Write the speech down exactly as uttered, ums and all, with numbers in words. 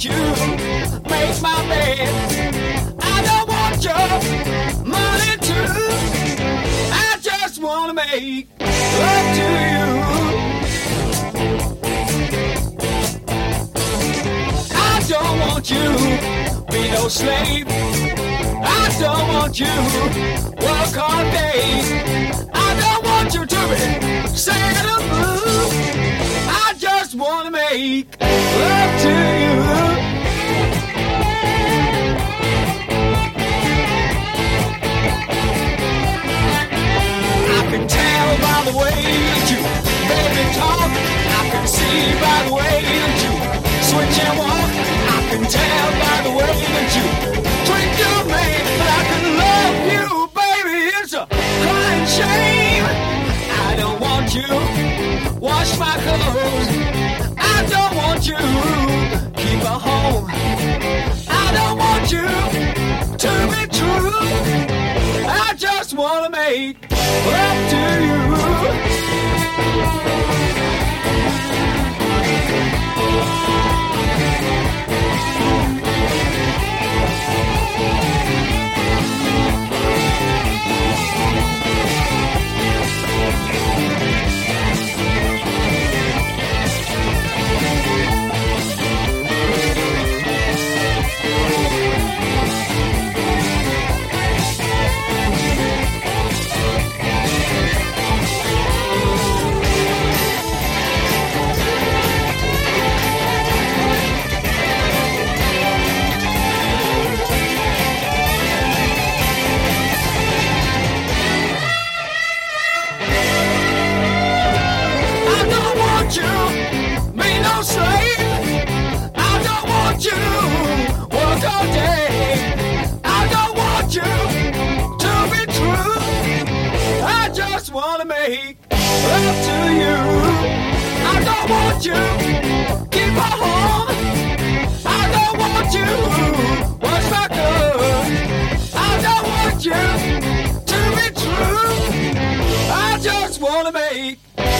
want you make my bed. I don't want your money too. I just wanna make love to you. I don't want you be no slave. I don't want you work all day. I don't want you to be singing the blues. I just wanna make love to you. I can tell by the way that you baby talk. I can see by the way that you switch and walk. I can tell by the way that you drink your man. But I can love you, baby. It's a crying shame. I don't want you wash my clothes. I don't want you keep a home. I don't want you to be true. I just wanna make love to you. You be no slave. I don't want you work all day. I don't want you to be true. I just wanna make love to you. I don't want you keep a home. I don't want you wash my clothes. I don't want you to be true. I just wanna make